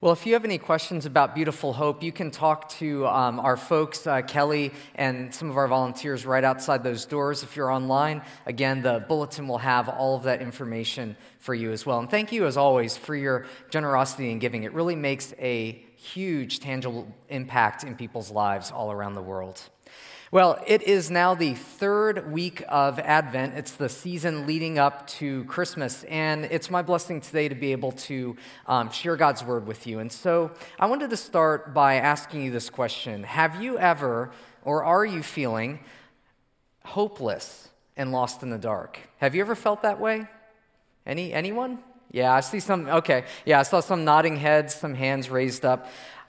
Well, if you have any questions about Beautiful Hope, you can talk to our folks, Kelly, and some of our volunteers right outside those doors. If you're online, again, the bulletin will have all of that information for you as well. And thank you, as always, for your generosity in giving. It really makes a huge, tangible impact in people's lives all around the world. Well, it is now the third week of Advent. It's the season leading up to Christmas, and it's my blessing today to be able to share God's Word with you. And so I wanted to start by asking you this question. Have you ever, or are you feeling hopeless and lost in the dark? Have you ever felt that way? Anyone? Yeah, I see some. Okay, yeah, I saw some nodding heads, some hands raised up.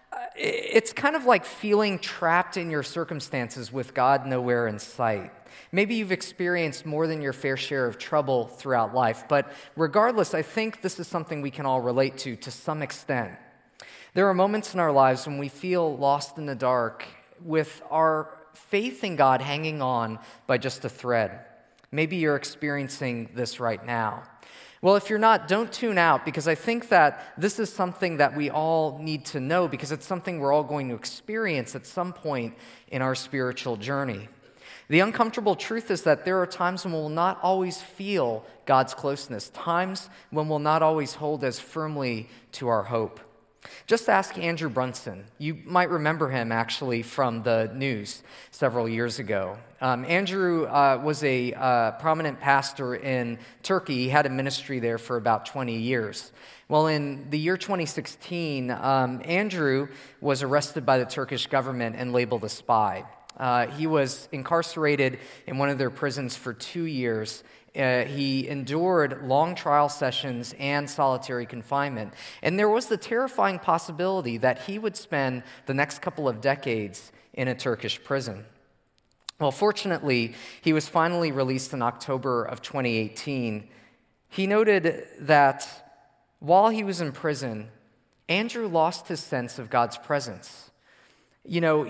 It's kind of like feeling trapped in your circumstances with God nowhere in sight. Maybe you've experienced more than your fair share of trouble throughout life, but regardless, I think this is something we can all relate to some extent. There are moments in our lives when we feel lost in the dark with our faith in God hanging on by just a thread. Maybe you're experiencing this right now. Well, if you're not, don't tune out, because I think that this is something that we all need to know, because it's something we're all going to experience at some point in our spiritual journey. The uncomfortable truth is that there are times when we'll not always feel God's closeness, times when we'll not always hold as firmly to our hope. Just ask Andrew Brunson. You might remember him actually from the news several years ago. Andrew was a prominent pastor in Turkey. He had a ministry there for about 20 years. Well, in the year 2016, Andrew was arrested by the Turkish government and labeled a spy. He was incarcerated in one of their prisons for 2 years. He endured long trial sessions and solitary confinement. And there was the terrifying possibility that he would spend the next couple of decades in a Turkish prison. Well, fortunately, he was finally released in October of 2018. He noted that while he was in prison, Andrew lost his sense of God's presence. You know,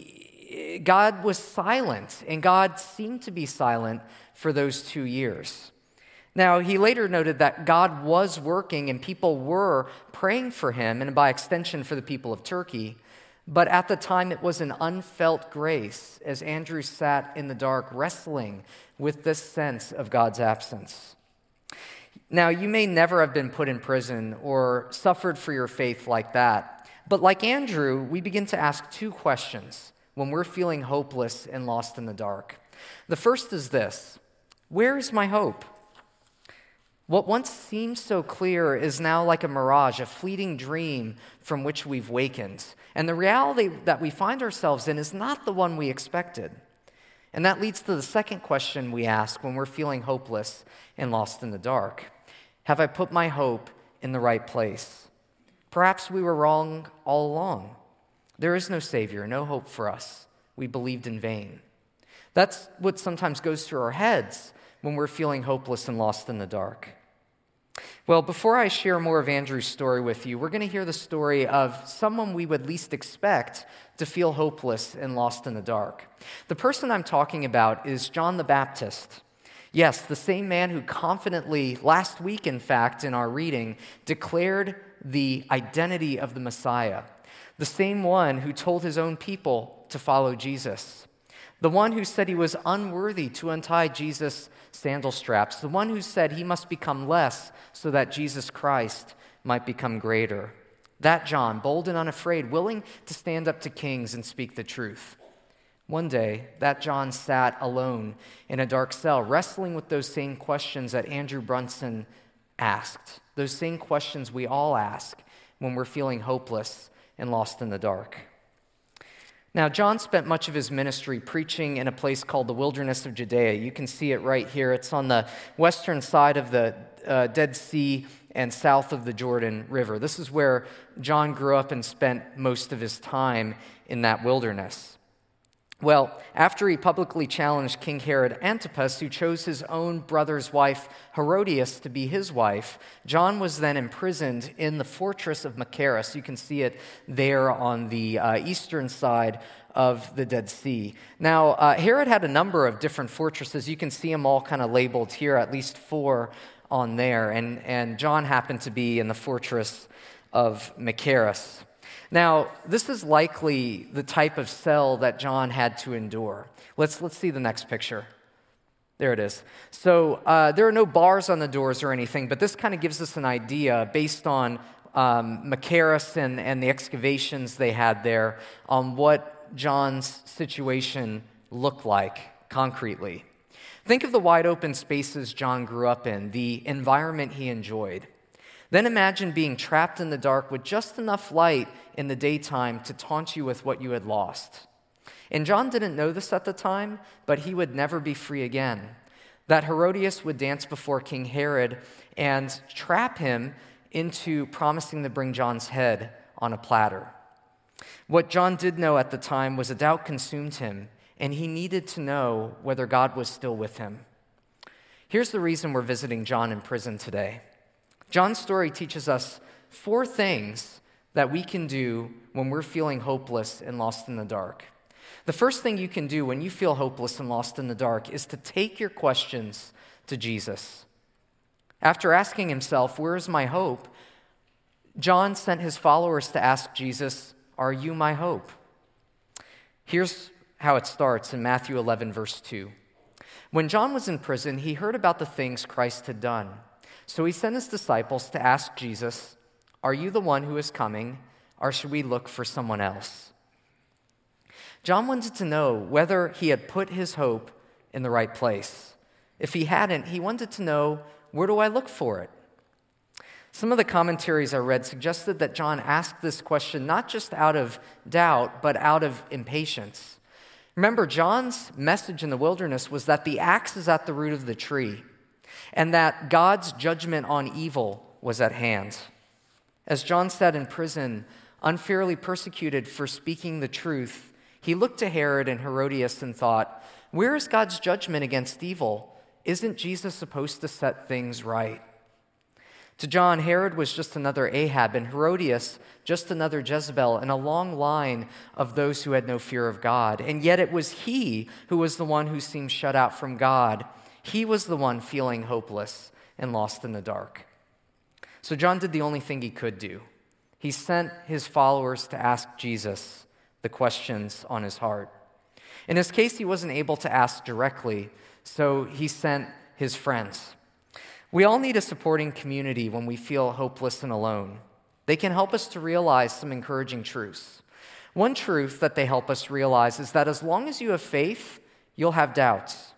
God was silent, and God seemed to be silent for those 2 years. Now, he later noted that God was working and people were praying for him, and by extension for the people of Turkey, but at the time it was an unfelt grace as Andrew sat in the dark wrestling with this sense of God's absence. Now, you may never have been put in prison or suffered for your faith like that, but like Andrew, we begin to ask two questions when we're feeling hopeless and lost in the dark. The first is this: where is my hope? What once seemed so clear is now like a mirage, a fleeting dream from which we've wakened. And the reality that we find ourselves in is not the one we expected. And that leads to the second question we ask when we're feeling hopeless and lost in the dark. Have I put my hope in the right place? Perhaps we were wrong all along. There is no Savior, no hope for us. We believed in vain. That's what sometimes goes through our heads when we're feeling hopeless and lost in the dark. Well, before I share more of Andrew's story with you, we're going to hear the story of someone we would least expect to feel hopeless and lost in the dark. The person I'm talking about is John the Baptist. Yes, the same man who confidently, last week in fact, in our reading, declared the identity of the Messiah. The same one who told his own people to follow Jesus. The one who said he was unworthy to untie Jesus' sandal straps. The one who said he must become less so that Jesus Christ might become greater. That John, bold and unafraid, willing to stand up to kings and speak the truth. One day, that John sat alone in a dark cell, wrestling with those same questions that Andrew Brunson asked. Those same questions we all ask when we're feeling hopeless and lost in the dark. Now, John spent much of his ministry preaching in a place called the Wilderness of Judea. You can see it right here. It's on the western side of the Dead Sea and south of the Jordan River. This is where John grew up and spent most of his time in that wilderness. Well, after he publicly challenged King Herod Antipas, who chose his own brother's wife, Herodias, to be his wife, John was then imprisoned in the fortress of Machaerus. You can see it there on the eastern side of the Dead Sea. Now, Herod had a number of different fortresses. You can see them all kind of labeled here, at least 4 on there. And John happened to be in the fortress of Machaerus. Now, this is likely the type of cell that John had to endure. Let's see the next picture. There it is. So there are no bars on the doors or anything, but this kind of gives us an idea based on Machaerus and the excavations they had there on what John's situation looked like concretely. Think of the wide open spaces John grew up in, the environment he enjoyed. Then imagine being trapped in the dark with just enough light in the daytime to taunt you with what you had lost. And John didn't know this at the time, but he would never be free again. That Herodias would dance before King Herod and trap him into promising to bring John's head on a platter. What John did know at the time was a doubt consumed him, and he needed to know whether God was still with him. Here's the reason we're visiting John in prison today. John's story teaches us 4 things that we can do when we're feeling hopeless and lost in the dark. The first thing you can do when you feel hopeless and lost in the dark is to take your questions to Jesus. After asking himself, "Where is my hope?" John sent his followers to ask Jesus, "Are you my hope?" Here's how it starts in Matthew 11, verse 2. When John was in prison, he heard about the things Christ had done. So he sent his disciples to ask Jesus, "Are you the one who is coming, or should we look for someone else?" John wanted to know whether he had put his hope in the right place. If he hadn't, he wanted to know, where do I look for it? Some of the commentaries I read suggested that John asked this question not just out of doubt, but out of impatience. Remember, John's message in the wilderness was that the axe is at the root of the tree, and that God's judgment on evil was at hand. As John sat in prison, unfairly persecuted for speaking the truth, he looked to Herod and Herodias and thought, where is God's judgment against evil? Isn't Jesus supposed to set things right? To John, Herod was just another Ahab, and Herodias just another Jezebel, and a long line of those who had no fear of God. And yet it was he who was the one who seemed shut out from God. He was the one feeling hopeless and lost in the dark. So John did the only thing he could do. He sent his followers to ask Jesus the questions on his heart. In his case, he wasn't able to ask directly, so he sent his friends. We all need a supporting community when we feel hopeless and alone. They can help us to realize some encouraging truths. One truth that they help us realize is that as long as you have faith, you'll have doubts.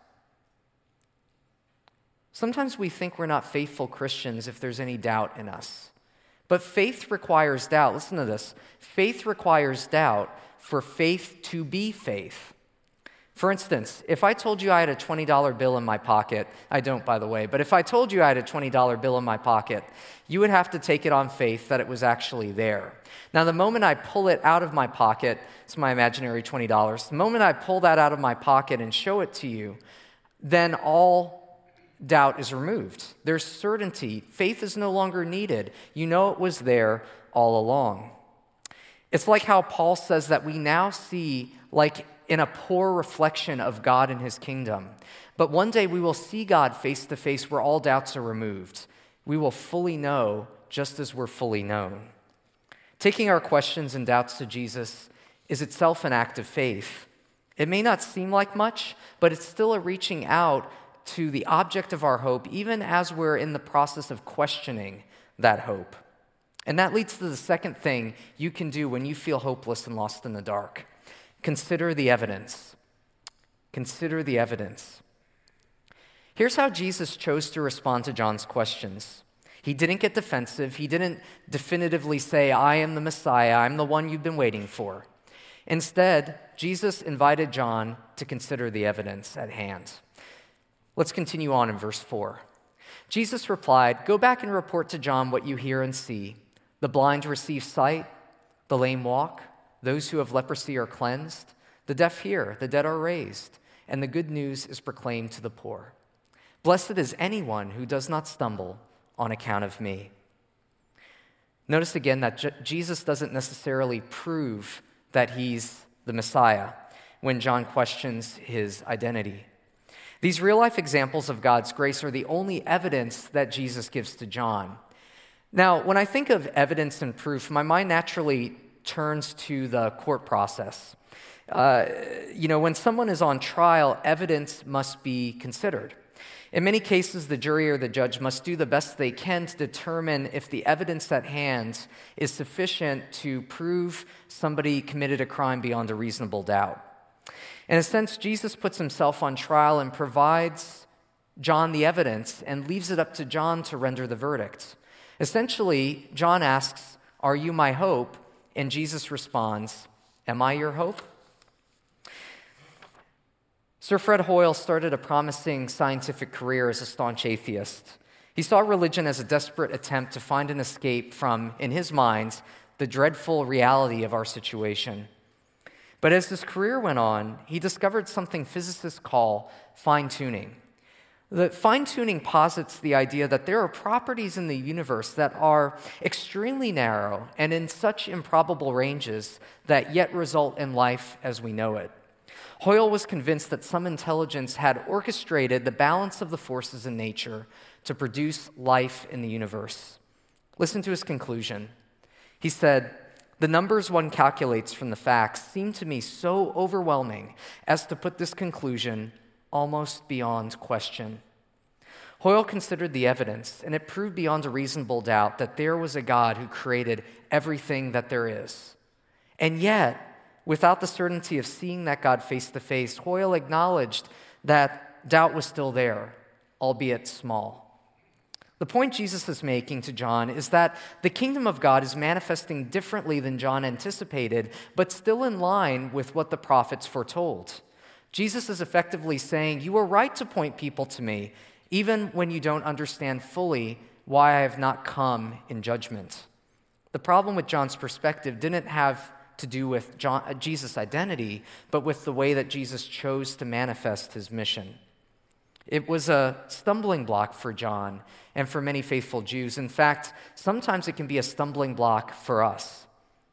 Sometimes we think we're not faithful Christians if there's any doubt in us. But faith requires doubt. Listen to this. Faith requires doubt for faith to be faith. For instance, if I told you I had a $20 bill in my pocket, I don't, by the way, but if I told you I had a $20 bill in my pocket, you would have to take it on faith that it was actually there. Now, the moment I pull it out of my pocket, it's my imaginary $20, the moment I pull that out of my pocket and show it to you, then all doubt is removed. There's certainty. Faith is no longer needed. You know it was there all along. It's like how Paul says that we now see, like in a poor reflection of God and his kingdom. But one day we will see God face to face where all doubts are removed. We will fully know just as we're fully known. Taking our questions and doubts to Jesus is itself an act of faith. It may not seem like much, but it's still a reaching out to the object of our hope, even as we're in the process of questioning that hope. And that leads to the second thing you can do when you feel hopeless and lost in the dark. Consider the evidence. Consider the evidence. Here's how Jesus chose to respond to John's questions. He didn't get defensive. He didn't definitively say, I am the Messiah. I'm the one you've been waiting for. Instead, Jesus invited John to consider the evidence at hand. Let's continue on in verse 4. Jesus replied, go back and report to John what you hear and see. The blind receive sight, the lame walk, those who have leprosy are cleansed, the deaf hear, the dead are raised, and the good news is proclaimed to the poor. Blessed is anyone who does not stumble on account of me. Notice again that Jesus doesn't necessarily prove that he's the Messiah when John questions his identity. These real-life examples of God's grace are the only evidence that Jesus gives to John. Now, when I think of evidence and proof, my mind naturally turns to the court process. When someone is on trial, evidence must be considered. In many cases, the jury or the judge must do the best they can to determine if the evidence at hand is sufficient to prove somebody committed a crime beyond a reasonable doubt. In a sense, Jesus puts himself on trial and provides John the evidence and leaves it up to John to render the verdict. Essentially, John asks, "Are you my hope?" And Jesus responds, "Am I your hope?" Sir Fred Hoyle started a promising scientific career as a staunch atheist. He saw religion as a desperate attempt to find an escape from, in his mind, the dreadful reality of our situation. But as his career went on, he discovered something physicists call fine-tuning. The fine-tuning posits the idea that there are properties in the universe that are extremely narrow and in such improbable ranges that yet result in life as we know it. Hoyle was convinced that some intelligence had orchestrated the balance of the forces in nature to produce life in the universe. Listen to his conclusion. He said, "The numbers one calculates from the facts seem to me so overwhelming as to put this conclusion almost beyond question." Hoyle considered the evidence, and it proved beyond a reasonable doubt that there was a God who created everything that there is. And yet, without the certainty of seeing that God face to face, Hoyle acknowledged that doubt was still there, albeit small. The point Jesus is making to John is that the kingdom of God is manifesting differently than John anticipated, but still in line with what the prophets foretold. Jesus is effectively saying, "You are right to point people to me, even when you don't understand fully why I have not come in judgment." The problem with John's perspective didn't have to do with Jesus' identity, but with the way that Jesus chose to manifest his mission. It was a stumbling block for John and for many faithful Jews. In fact, sometimes it can be a stumbling block for us.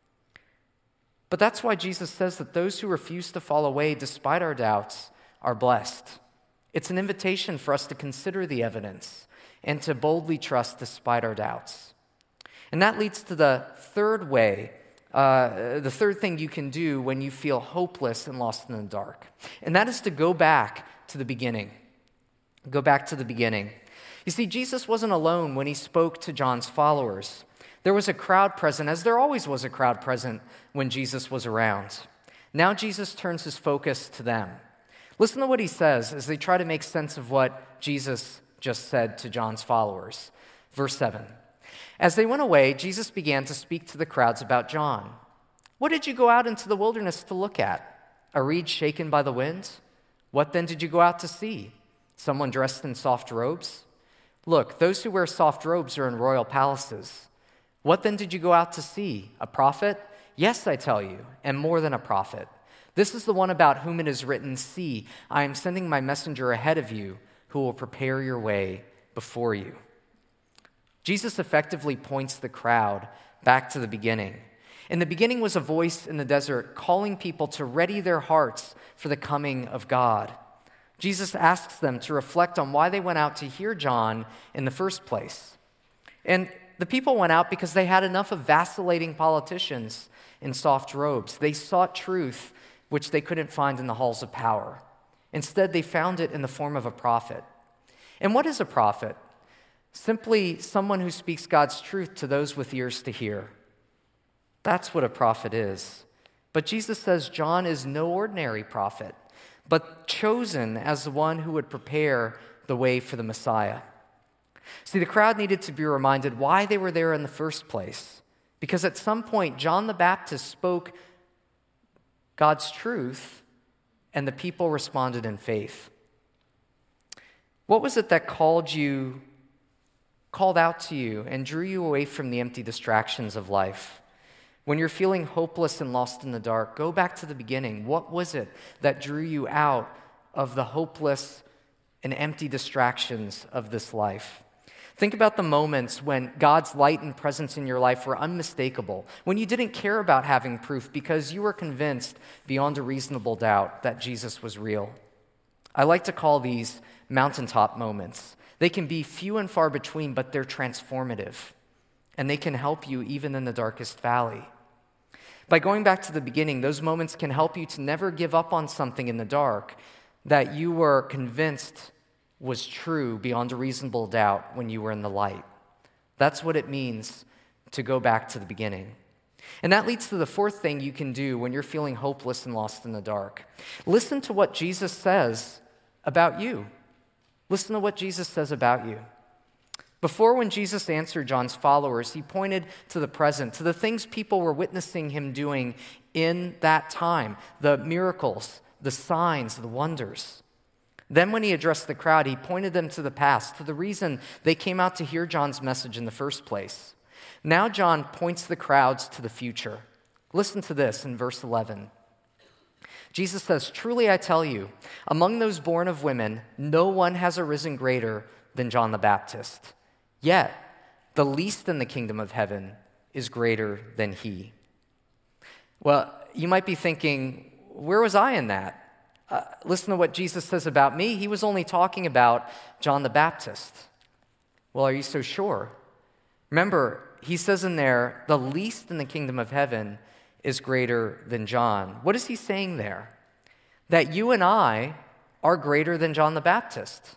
But that's why Jesus says that those who refuse to fall away despite our doubts are blessed. It's an invitation for us to consider the evidence and to boldly trust despite our doubts. And that leads to the third way, the third thing you can do when you feel hopeless and lost in the dark. And that is to go back to the beginning. Go back to the beginning. You see, Jesus wasn't alone when he spoke to John's followers. There was a crowd present, as there always was a crowd present when Jesus was around. Now Jesus turns his focus to them. Listen to what he says as they try to make sense of what Jesus just said to John's followers. Verse 7. As they went away, Jesus began to speak to the crowds about John. "What did you go out into the wilderness to look at? A reed shaken by the wind? What then did you go out to see? Someone dressed in soft robes? Look, those who wear soft robes are in royal palaces. What then did you go out to see? A prophet? Yes, I tell you, and more than a prophet. This is the one about whom it is written, 'See, I am sending my messenger ahead of you who will prepare your way before you.'" Jesus effectively points the crowd back to the beginning. In the beginning was a voice in the desert calling people to ready their hearts for the coming of God. Jesus asks them to reflect on why they went out to hear John in the first place. And the people went out because they had enough of vacillating politicians in soft robes. They sought truth, which they couldn't find in the halls of power. Instead, they found it in the form of a prophet. And what is a prophet? Simply someone who speaks God's truth to those with ears to hear. That's what a prophet is. But Jesus says John is no ordinary prophet, but chosen as the one who would prepare the way for the Messiah. See, the crowd needed to be reminded why they were there in the first place, because at some point, John the Baptist spoke God's truth, and the people responded in faith. What was it that called out to you and drew you away from the empty distractions of life? When you're feeling hopeless and lost in the dark, go back to the beginning. What was it that drew you out of the hopeless and empty distractions of this life? Think about the moments when God's light and presence in your life were unmistakable, when you didn't care about having proof because you were convinced beyond a reasonable doubt that Jesus was real. I like to call these mountaintop moments. They can be few and far between, but they're transformative. and they can help you even in the darkest valley. By going back to the beginning, those moments can help you to never give up on something in the dark that you were convinced was true beyond a reasonable doubt when you were in the light. That's what it means to go back to the beginning. And that leads to the fourth thing you can do when you're feeling hopeless and lost in the dark. Listen to what Jesus says about you. Listen to what Jesus says about you. Before, when Jesus answered John's followers, he pointed to the present, to the things people were witnessing him doing in that time, the miracles, the signs, the wonders. Then when he addressed the crowd, he pointed them to the past, to the reason they came out to hear John's message in the first place. Now John points the crowds to the future. Listen to this in verse 11. Jesus says, "Truly I tell you, among those born of women, no one has arisen greater than John the Baptist. Yet the least in the kingdom of heaven is greater than he." Well, you might be thinking, where was I in that? Listen to what Jesus says about me. He was only talking about John the Baptist. Well, are you so sure? Remember, he says in there, the least in the kingdom of heaven is greater than John. What is he saying there? That you and I are greater than John the Baptist.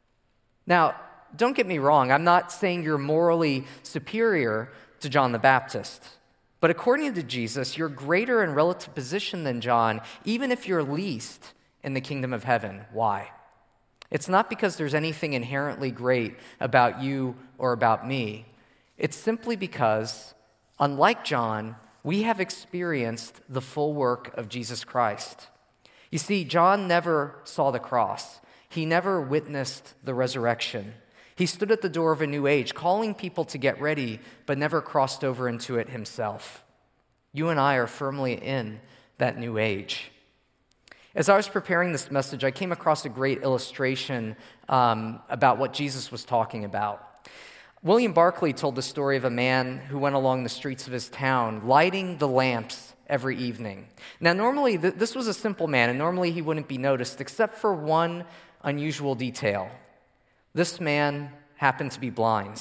Now, don't get me wrong. I'm not saying you're morally superior to John the Baptist. But according to Jesus, you're greater in relative position than John, even if you're least in the kingdom of heaven. Why? It's not because there's anything inherently great about you or about me. It's simply because, unlike John, we have experienced the full work of Jesus Christ. You see, John never saw the cross. He never witnessed the resurrection. He stood at the door of a new age, calling people to get ready, but never crossed over into it himself. You and I are firmly in that new age. As I was preparing this message, I came across a great illustration about what Jesus was talking about. William Barclay told the story of a man who went along the streets of his town, lighting the lamps every evening. Now, normally, this was a simple man, and normally he wouldn't be noticed, except for one unusual detail. This man happened to be blind.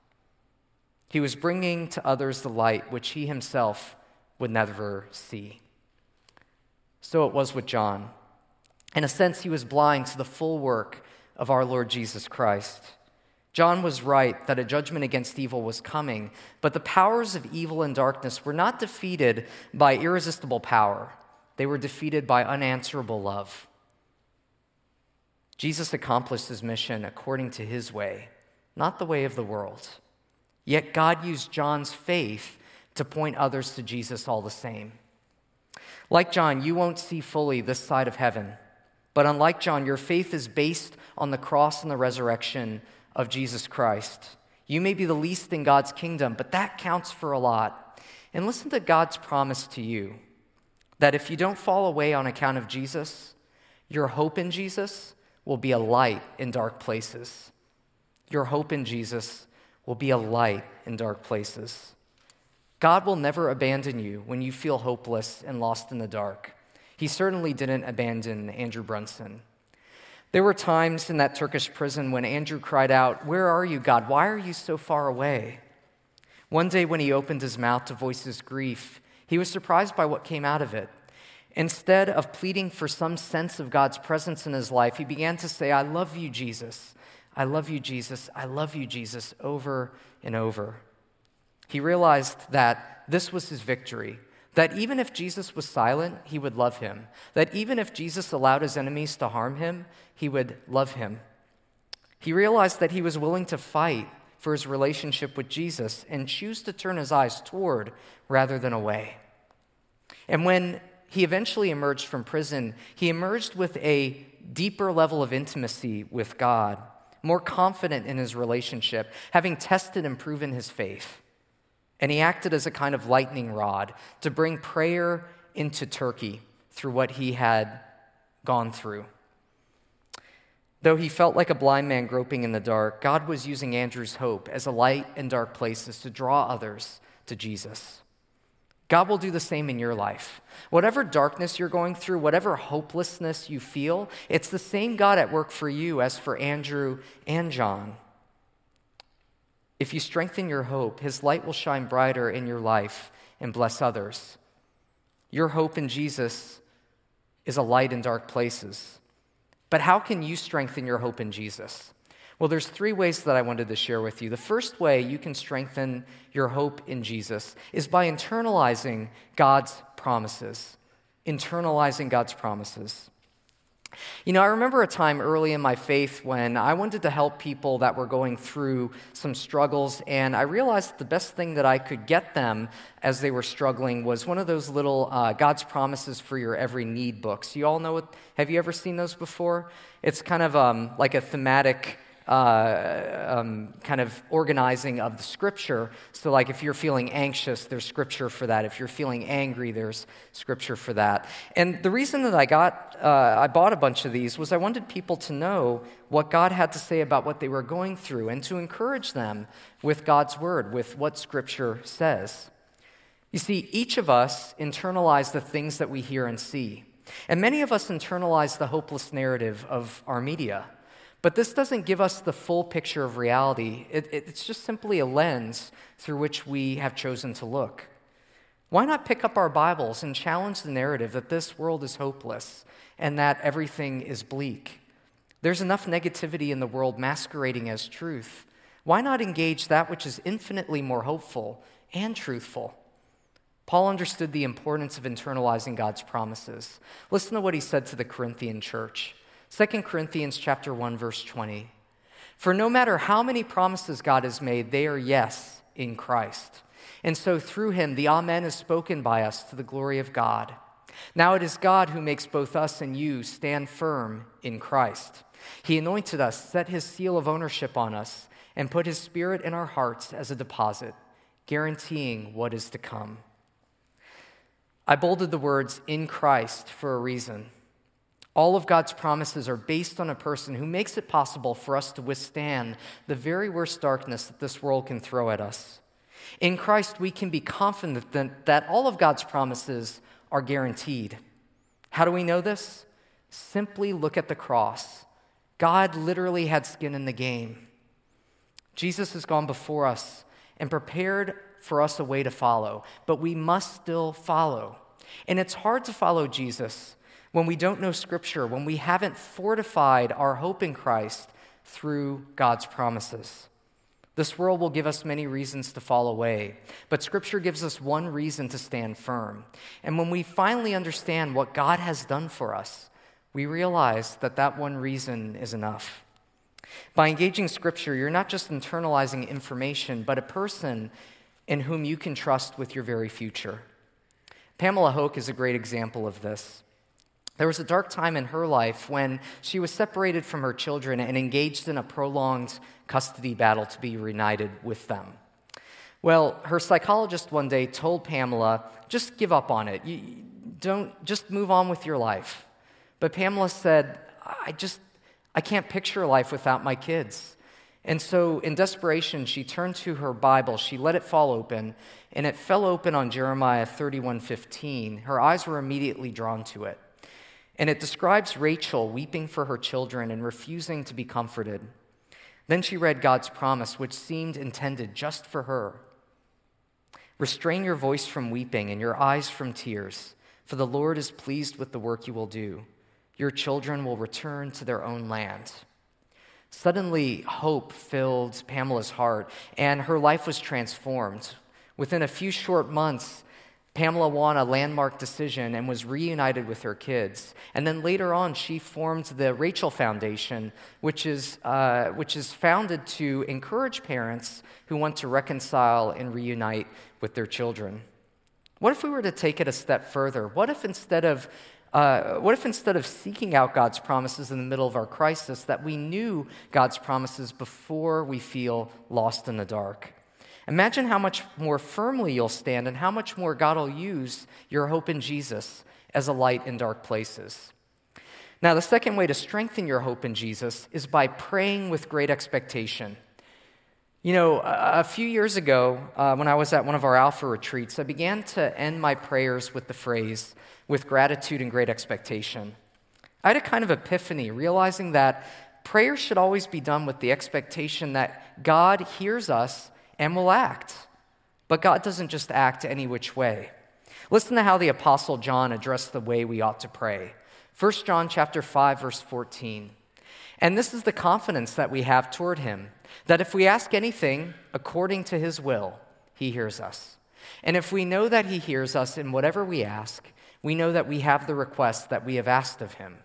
He was bringing to others the light which he himself would never see. So it was with John. In a sense, he was blind to the full work of our Lord Jesus Christ. John was right that a judgment against evil was coming, but the powers of evil and darkness were not defeated by irresistible power. They were defeated by unanswerable love. Jesus accomplished his mission according to his way, not the way of the world. Yet God used John's faith to point others to Jesus all the same. Like John, you won't see fully this side of heaven. But unlike John, your faith is based on the cross and the resurrection of Jesus Christ. You may be the least in God's kingdom, but that counts for a lot. And listen to God's promise to you, that if you don't fall away on account of Jesus, your hope in Jesus will be a light in dark places. Your hope in Jesus will be a light in dark places. God will never abandon you when you feel hopeless and lost in the dark. He certainly didn't abandon Andrew Brunson. There were times in that Turkish prison when Andrew cried out, "Where are you, God? Why are you so far away?" One day when he opened his mouth to voice his grief, he was surprised by what came out of it. Instead of pleading for some sense of God's presence in his life, he began to say, "I love you, Jesus. I love you, Jesus. I love you, Jesus," over and over. He realized that this was his victory, that even if Jesus was silent, he would love him, that even if Jesus allowed his enemies to harm him, he would love him. He realized that he was willing to fight for his relationship with Jesus and choose to turn his eyes toward rather than away. And when he eventually emerged from prison, he emerged with a deeper level of intimacy with God, more confident in his relationship, having tested and proven his faith. And he acted as a kind of lightning rod to bring prayer into Turkey through what he had gone through. Though he felt like a blind man groping in the dark, God was using Andrew's hope as a light in dark places to draw others to Jesus. God will do the same in your life. Whatever darkness you're going through, whatever hopelessness you feel, it's the same God at work for you as for Andrew and John. If you strengthen your hope, his light will shine brighter in your life and bless others. Your hope in Jesus is a light in dark places. But how can you strengthen your hope in Jesus? Well, there's 3 ways that I wanted to share with you. The first way you can strengthen your hope in Jesus is by internalizing God's promises. Internalizing God's promises. I remember a time early in my faith when I wanted to help people that were going through some struggles, and I realized that the best thing that I could get them as they were struggling was one of those little God's Promises for Your Every Need books. You all know it? Have you ever seen those before? It's kind of like a thematic kind of organizing of the scripture. So like if you're feeling anxious, there's scripture for that. If you're feeling angry, there's scripture for that. And the reason that I bought a bunch of these was I wanted people to know what God had to say about what they were going through and to encourage them with God's word, with what scripture says. You see, each of us internalize the things that we hear and see. And many of us internalize the hopeless narrative of our media. But this doesn't give us the full picture of reality. It's just simply a lens through which we have chosen to look. Why not pick up our Bibles and challenge the narrative that this world is hopeless and that everything is bleak? There's enough negativity in the world masquerading as truth. Why not engage that which is infinitely more hopeful and truthful? Paul understood the importance of internalizing God's promises. Listen to what he said to the Corinthian church. 2 Corinthians chapter 1, verse 20. For no matter how many promises God has made, they are yes in Christ. And so through him, the Amen is spoken by us to the glory of God. Now it is God who makes both us and you stand firm in Christ. He anointed us, set his seal of ownership on us, and put his Spirit in our hearts as a deposit, guaranteeing what is to come. I bolded the words "in Christ" for a reason. All of God's promises are based on a person who makes it possible for us to withstand the very worst darkness that this world can throw at us. In Christ, we can be confident that all of God's promises are guaranteed. How do we know this? Simply look at the cross. God literally had skin in the game. Jesus has gone before us and prepared for us a way to follow, but we must still follow. And it's hard to follow Jesus when we don't know Scripture, when we haven't fortified our hope in Christ through God's promises. This world will give us many reasons to fall away, but Scripture gives us one reason to stand firm. And when we finally understand what God has done for us, we realize that that one reason is enough. By engaging Scripture, you're not just internalizing information, but a person in whom you can trust with your very future. Pamela Hoke is a great example of this. There was a dark time in her life when she was separated from her children and engaged in a prolonged custody battle to be reunited with them. Well, her psychologist one day told Pamela, just give up on it. Just move on with your life. But Pamela said, I can't picture a life without my kids. And so in desperation, she turned to her Bible. She let it fall open, and it fell open on Jeremiah 31:15. Her eyes were immediately drawn to it. And it describes Rachel weeping for her children and refusing to be comforted. Then she read God's promise, which seemed intended just for her. Restrain your voice from weeping and your eyes from tears, for the Lord is pleased with the work you will do. Your children will return to their own land. Suddenly, hope filled Pamela's heart, and her life was transformed. Within a few short months, Pamela won a landmark decision and was reunited with her kids. And then later on, she formed the Rachel Foundation, which is founded to encourage parents who want to reconcile and reunite with their children. What if we were to take it a step further? What if instead of seeking out God's promises in the middle of our crisis, that we knew God's promises before we feel lost in the dark? Imagine how much more firmly you'll stand and how much more God will use your hope in Jesus as a light in dark places. Now, the second way to strengthen your hope in Jesus is by praying with great expectation. A few years ago, when I was at one of our Alpha retreats, I began to end my prayers with the phrase, with gratitude and great expectation. I had a kind of epiphany, realizing that prayer should always be done with the expectation that God hears us and will act. But God doesn't just act any which way. Listen to how the Apostle John addressed the way we ought to pray. 1 John chapter 5, verse 14. And this is the confidence that we have toward him, that if we ask anything according to his will, he hears us. And if we know that he hears us in whatever we ask, we know that we have the request that we have asked of him.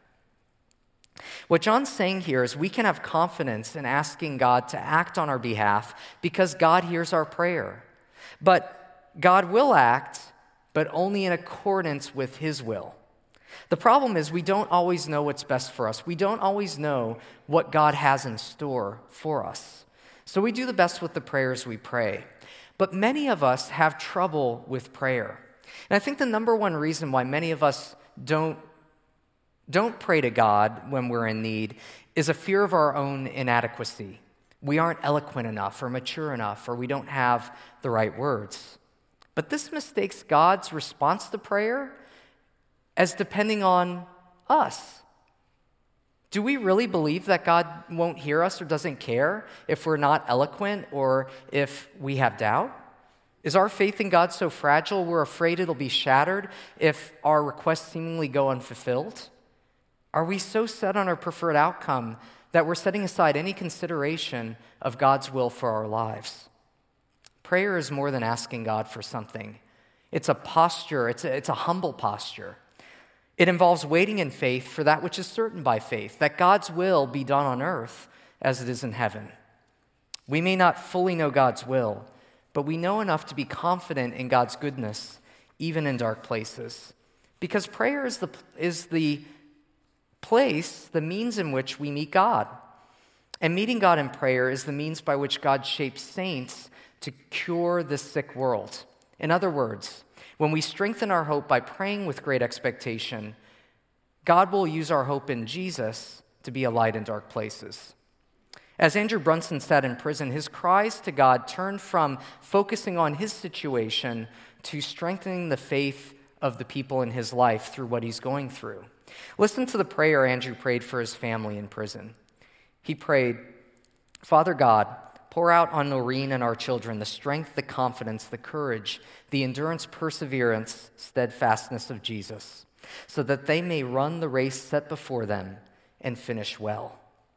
What John's saying here is we can have confidence in asking God to act on our behalf because God hears our prayer. But God will act, but only in accordance with his will. The problem is we don't always know what's best for us. We don't always know what God has in store for us. So we do the best with the prayers we pray. But many of us have trouble with prayer. And I think the number one reason why many of us don't pray to God when we're in need is a fear of our own inadequacy. We aren't eloquent enough or mature enough, or we don't have the right words. But this mistakes God's response to prayer as depending on us. Do we really believe that God won't hear us or doesn't care if we're not eloquent or if we have doubt? Is our faith in God so fragile we're afraid it'll be shattered if our requests seemingly go unfulfilled? Are we so set on our preferred outcome that we're setting aside any consideration of God's will for our lives? Prayer is more than asking God for something. It's a posture, it's a humble posture. It involves waiting in faith for that which is certain by faith, that God's will be done on earth as it is in heaven. We may not fully know God's will, but we know enough to be confident in God's goodness, even in dark places. Because prayer is the place, the means in which we meet God. And meeting God in prayer is the means by which God shapes saints to cure this sick world. In other words, when we strengthen our hope by praying with great expectation, God will use our hope in Jesus to be a light in dark places. As Andrew Brunson said in prison, his cries to God turned from focusing on his situation to strengthening the faith of the people in his life through what he's going through. Listen to the prayer Andrew prayed for his family in prison. He prayed, Father God, pour out on Noreen and our children the strength, the confidence, the courage, the endurance, perseverance, steadfastness of Jesus, so that they may run the race set before them and finish well.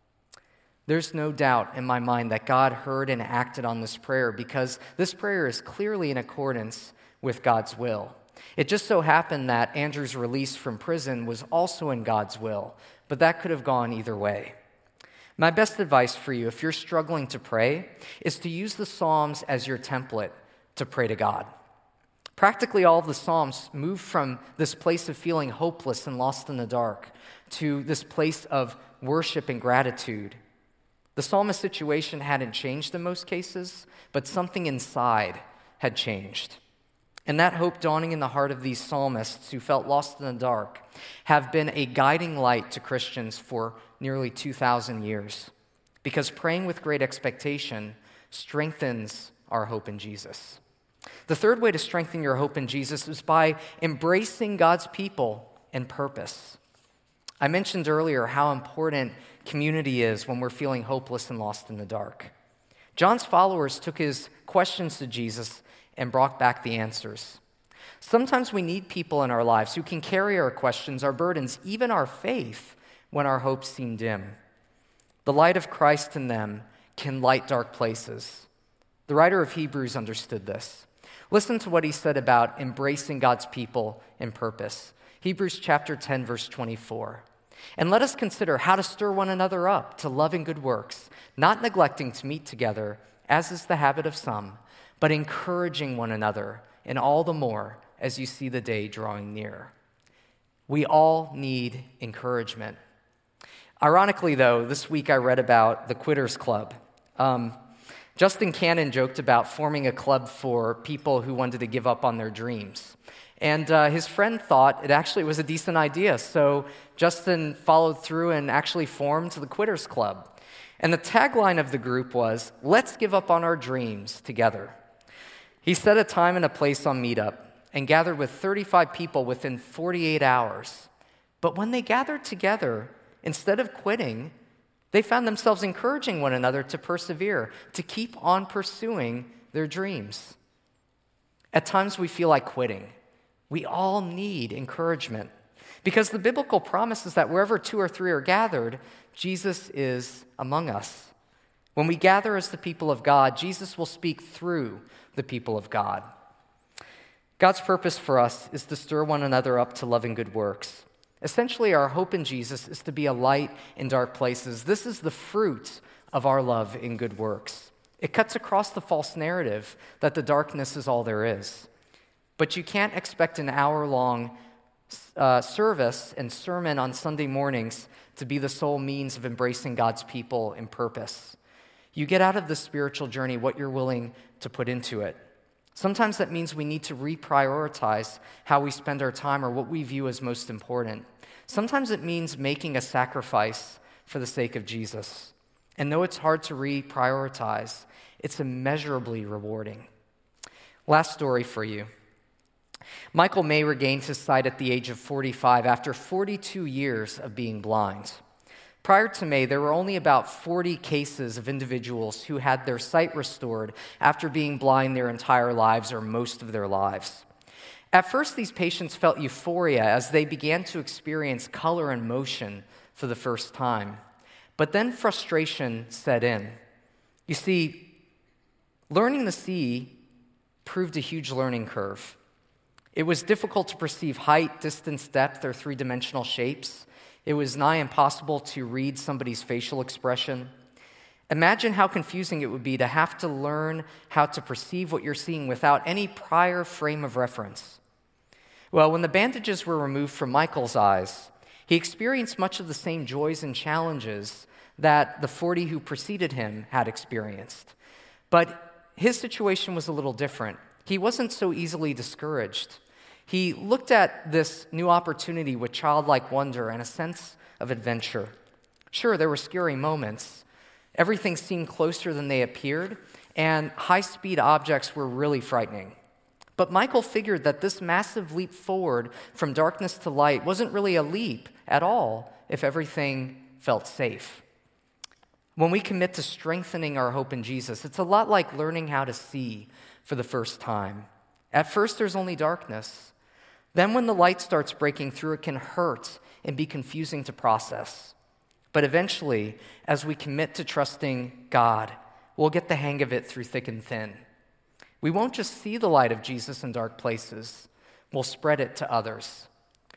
There's no doubt in my mind that God heard and acted on this prayer because this prayer is clearly in accordance with God's will. It just so happened that Andrew's release from prison was also in God's will, but that could have gone either way. My best advice for you, if you're struggling to pray, is to use the Psalms as your template to pray to God. Practically all of the Psalms move from this place of feeling hopeless and lost in the dark to this place of worship and gratitude. The psalmist's situation hadn't changed in most cases, but something inside had changed. And that hope dawning in the heart of these psalmists who felt lost in the dark have been a guiding light to Christians for nearly 2,000 years, because praying with great expectation strengthens our hope in Jesus. The third way to strengthen your hope in Jesus is by embracing God's people and purpose. I mentioned earlier how important community is when we're feeling hopeless and lost in the dark. John's followers took his questions to Jesus and brought back the answers. Sometimes we need people in our lives who can carry our questions, our burdens, even our faith when our hopes seem dim. The light of Christ in them can light dark places. The writer of Hebrews understood this. Listen to what he said about embracing God's people and purpose. Hebrews chapter 10, verse 24. And let us consider how to stir one another up to love and good works, not neglecting to meet together, as is the habit of some, but encouraging one another, and all the more as you see the day drawing near. We all need encouragement. Ironically, though, this week I read about the Quitters Club. Justin Cannon joked about forming a club for people who wanted to give up on their dreams. And his friend thought it actually was a decent idea, so Justin followed through and actually formed the Quitters Club. And the tagline of the group was, "Let's give up on our dreams together." He set a time and a place on Meetup and gathered with 35 people within 48 hours. But when they gathered together, instead of quitting, They found themselves encouraging one another to persevere, to keep on pursuing their dreams. At times we feel like quitting. We all need encouragement because the biblical promise is that wherever 2 or 3 are gathered, Jesus is among us. When we gather as the people of God, Jesus will speak through the people of God. God's purpose for us is to stir one another up to love and good works. Essentially, our hope in Jesus is to be a light in dark places. This is the fruit of our love in good works. It cuts across the false narrative that the darkness is all there is. But you can't expect an hour-long service and sermon on Sunday mornings to be the sole means of embracing God's people in purpose. You get out of the spiritual journey what you're willing to put into it. Sometimes that means we need to reprioritize how we spend our time or what we view as most important. Sometimes it means making a sacrifice for the sake of Jesus. And though it's hard to reprioritize, it's immeasurably rewarding. Last story for you. Michael May regained his sight at the age of 45 after 42 years of being blind. Prior to May, there were only about 40 cases of individuals who had their sight restored after being blind their entire lives or most of their lives. At first, these patients felt euphoria as they began to experience color and motion for the first time. But then frustration set in. You see, learning to see proved a huge learning curve. It was difficult to perceive height, distance, depth, or three-dimensional shapes. It was nigh impossible to read somebody's facial expression. Imagine how confusing it would be to have to learn how to perceive what you're seeing without any prior frame of reference. Well, when the bandages were removed from Michael's eyes, he experienced much of the same joys and challenges that the 40 who preceded him had experienced. But his situation was a little different. He wasn't so easily discouraged. He looked at this new opportunity with childlike wonder and a sense of adventure. Sure, there were scary moments. Everything seemed closer than they appeared, and high-speed objects were really frightening. But Michael figured that this massive leap forward from darkness to light wasn't really a leap at all if everything felt safe. When we commit to strengthening our hope in Jesus, it's a lot like learning how to see for the first time. At first, there's only darkness. Then when the light starts breaking through, it can hurt and be confusing to process. But eventually, as we commit to trusting God, we'll get the hang of it through thick and thin. We won't just see the light of Jesus in dark places, we'll spread it to others.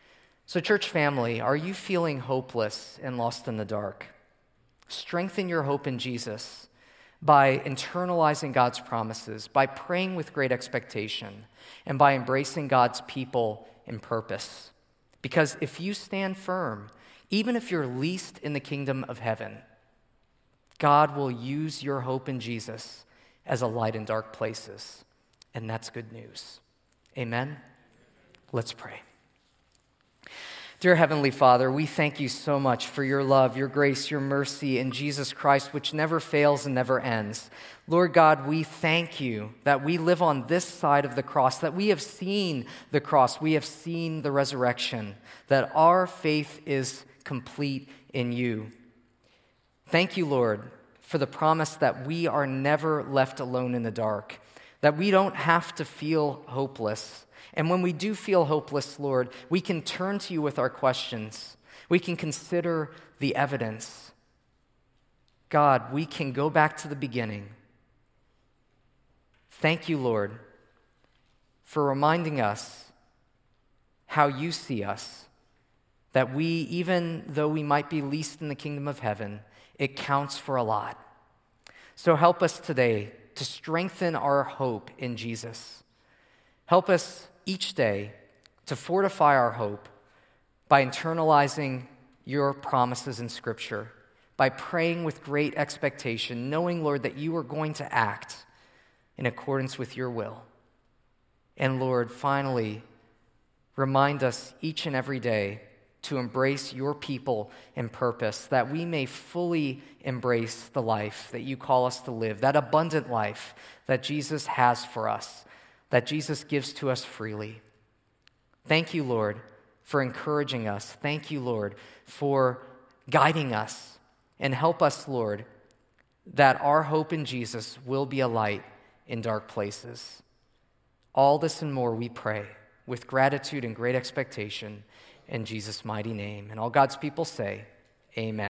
So, church family, are you feeling hopeless and lost in the dark? Strengthen your hope in Jesus by internalizing God's promises, by praying with great expectation, and by embracing God's people in purpose. Because if you stand firm, even if you're least in the kingdom of heaven, God will use your hope in Jesus as a light in dark places. And that's good news. Amen? Let's pray. Dear Heavenly Father, we thank you so much for your love, your grace, your mercy in Jesus Christ, which never fails and never ends. Lord God, we thank you that we live on this side of the cross, that we have seen the cross, we have seen the resurrection, that our faith is complete in you. Thank you, Lord, for the promise that we are never left alone in the dark, that we don't have to feel hopeless. And when we do feel hopeless, Lord, we can turn to you with our questions. We can consider the evidence. God, we can go back to the beginning. Thank you, Lord, for reminding us how you see us, that we, even though we might be least in the kingdom of heaven, it counts for a lot. So help us today to strengthen our hope in Jesus. Help us each day to fortify our hope by internalizing your promises in Scripture, by praying with great expectation, knowing, Lord, that you are going to act in accordance with your will. And Lord, finally, remind us each and every day to embrace your people in purpose, that we may fully embrace the life that you call us to live, that abundant life that Jesus has for us, that Jesus gives to us freely. Thank you, Lord, for encouraging us. Thank you, Lord, for guiding us And help us, Lord, that our hope in Jesus will be a light in dark places. All this and more we pray with gratitude and great expectation in Jesus' mighty name. And all God's people say, amen.